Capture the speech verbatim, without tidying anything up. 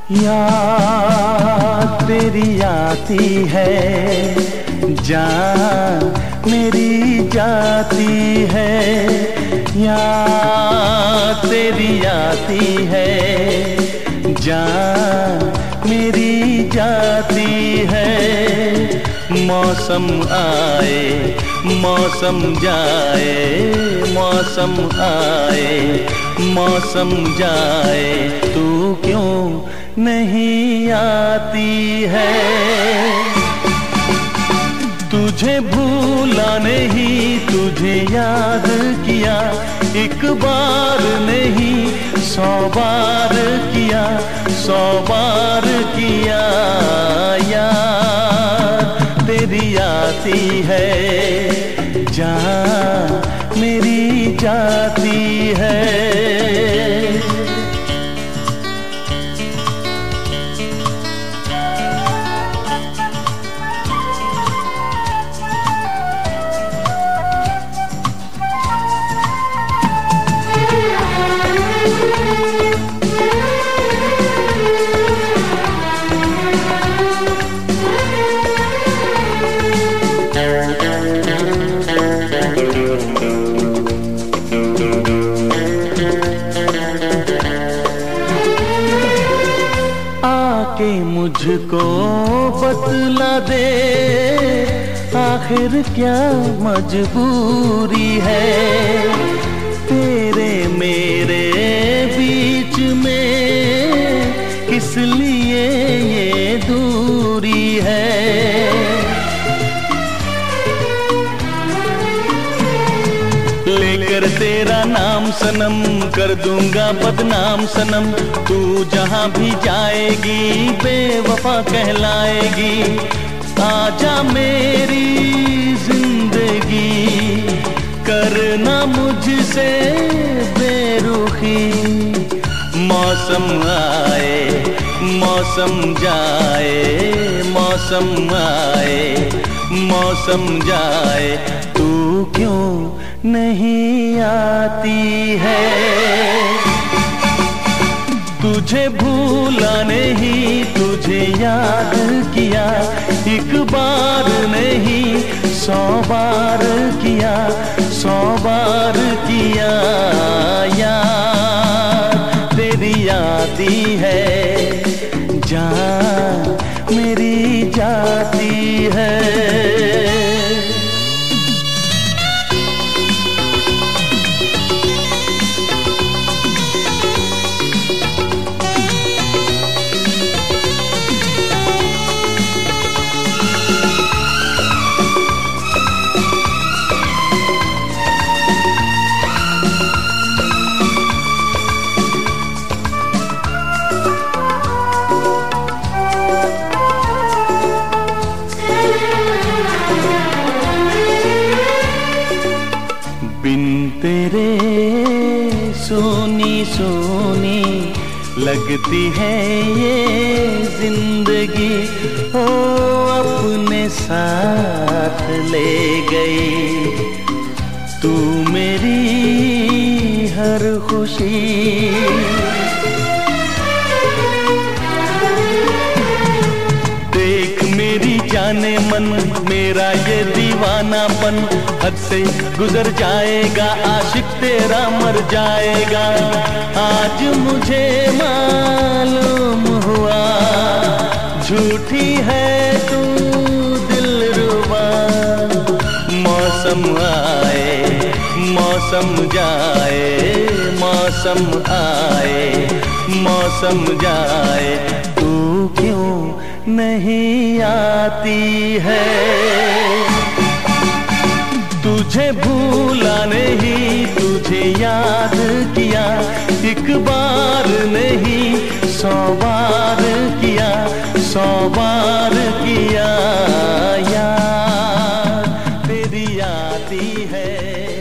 याद तेरी आती है, जान मेरी जाती है। याद तेरी आती है, जान मेरी जाती है। मौसम आए मौसम जाए, मौसम आए मौसम जाए, तू क्यों नहीं आती है। तुझे भूला नहीं, तुझे याद किया, एक बार नहीं सौ बार किया, सौ बार किया। याद तेरी आती है, जान मेरी जाती है। आके मुझको बतला दे, आखिर क्या मजबूरी है तेरे मेरे बीच में, किस लिए ये दूरी है। लेकर तेरा नाम सनम कर दूंगा बदनाम सनम, तू जहां भी जाएगी बेवफा कहलाएगी। आजा मेरी जिंदगी, करना मुझसे बेरुखी। मौसम आए मौसम जाए, मौसम आए मौसम जाए, तू क्यों नहीं आती है। तुझे भूला नहीं, तुझे याद किया, एक बार नहीं सौ बार किया, सौ बार किया। याद तेरी आती है, जान मेरी जाती है। बिन तेरे सोनी सोनी लगती है ये जिंदगी, ओ अपने साथ ले गई तू मेरी हर खुशी। देख मेरी जाने मन, मेरा ये दीवानापन हद से गुजर जाएगा, आशिक तेरा मर जाएगा। आज मुझे मालूम हुआ झूठी है तू दिलरुबा। मौसम आए मौसम जाए, मौसम आए मौसम जाए, तू क्यों नहीं आती है। तुझे भूला नहीं, तुझे याद किया, एक बार नहीं सौ बार किया, सौ बार किया। याद तेरी आती है।